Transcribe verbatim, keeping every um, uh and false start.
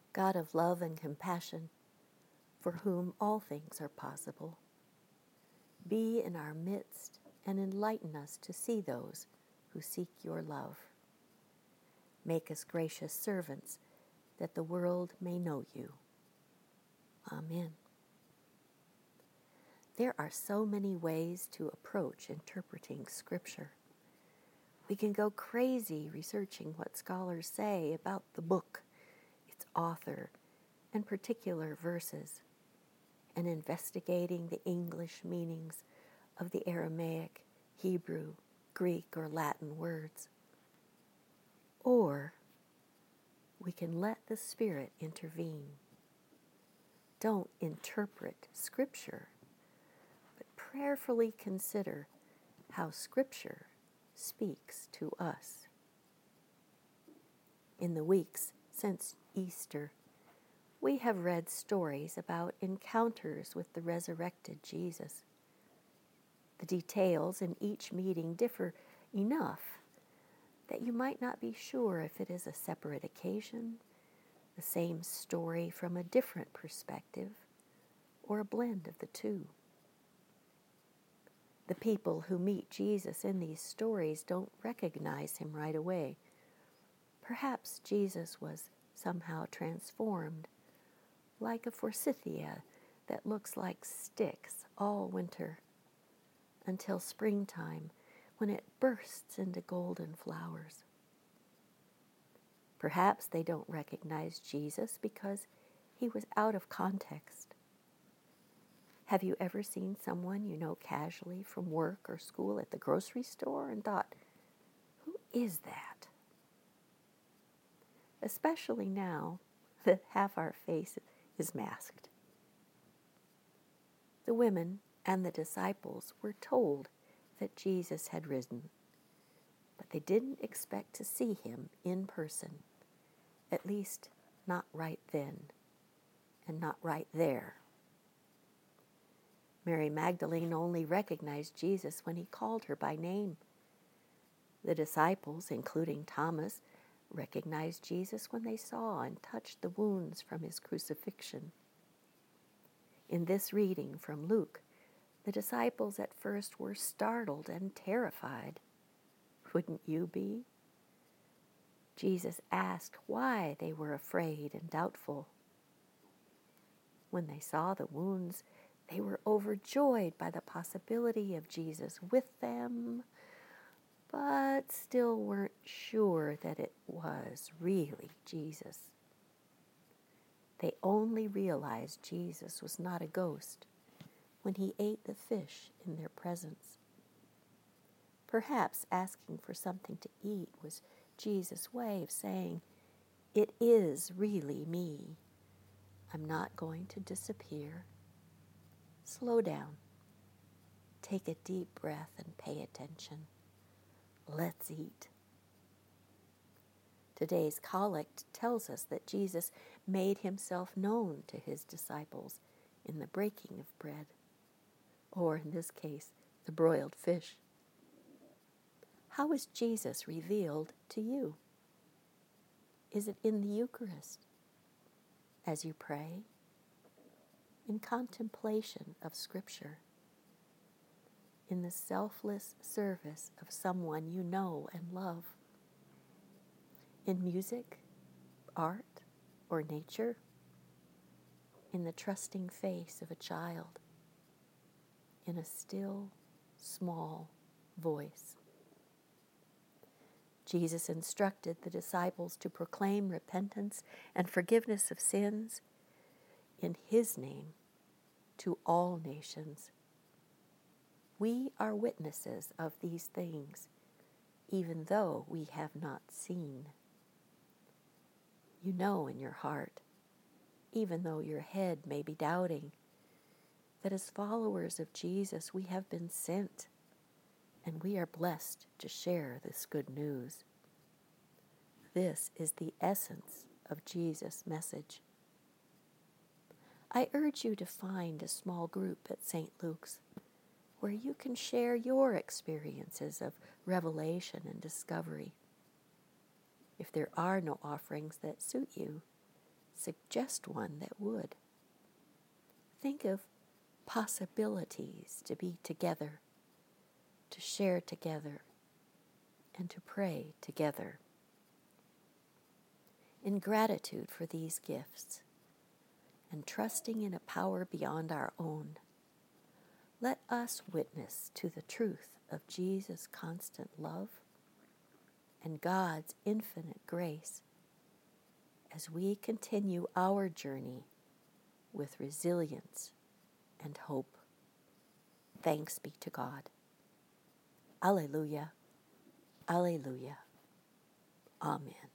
God of love and compassion, for whom all things are possible, be in our midst and enlighten us to see those who seek your love. Make us gracious servants, that the world may know you. Amen. There are so many ways to approach interpreting Scripture. We can go crazy researching what scholars say about the book, its author, and particular verses, and investigating the English meanings of the Aramaic, Hebrew, Greek, or Latin words. Or we can let the Spirit intervene. Don't interpret Scripture, but prayerfully consider how Scripture speaks to us. In the weeks since Easter, we have read stories about encounters with the resurrected Jesus. The details in each meeting differ enough that you might not be sure if it is a separate occasion, the same story from a different perspective, or a blend of the two. The people who meet Jesus in these stories don't recognize him right away. Perhaps Jesus was somehow transformed, like a forsythia that looks like sticks all winter, until springtime when it bursts into golden flowers. Perhaps they don't recognize Jesus because he was out of context. Have you ever seen someone you know casually from work or school at the grocery store and thought, who is that? Especially now that half our face is masked. The women and the disciples were told that Jesus had risen, but they didn't expect to see him in person, at least not right then and not right there. Mary Magdalene only recognized Jesus when he called her by name. The disciples, including Thomas, recognized Jesus when they saw and touched the wounds from his crucifixion. In this reading from Luke, the disciples at first were startled and terrified. Wouldn't you be? Jesus asked why they were afraid and doubtful. When they saw the wounds, they were overjoyed by the possibility of Jesus with them, but still weren't sure that it was really Jesus. They only realized Jesus was not a ghost when he ate the fish in their presence. Perhaps asking for something to eat was Jesus' way of saying, it is really me. I'm not going to disappear. Slow down. Take a deep breath and pay attention. Let's eat. Today's collect tells us that Jesus made himself known to his disciples in the breaking of bread, or in this case, the broiled fish. How is Jesus revealed to you? Is it in the Eucharist, as you pray, in contemplation of Scripture, in the selfless service of someone you know and love, in music, art, or nature, in the trusting face of a child, in a still, small voice? Jesus instructed the disciples to proclaim repentance and forgiveness of sins in his name to all nations. We are witnesses of these things, even though we have not seen. You know in your heart, even though your head may be doubting, that as followers of Jesus we have been sent, and we are blessed to share this good news. This is the essence of Jesus' message. I urge you to find a small group at Saint Luke's where you can share your experiences of revelation and discovery. If there are no offerings that suit you, suggest one that would. Think of possibilities to be together, to share together, and to pray together. In gratitude for these gifts, and trusting in a power beyond our own, let us witness to the truth of Jesus' constant love and God's infinite grace as we continue our journey with resilience and hope. Thanks be to God. Alleluia. Alleluia. Amen.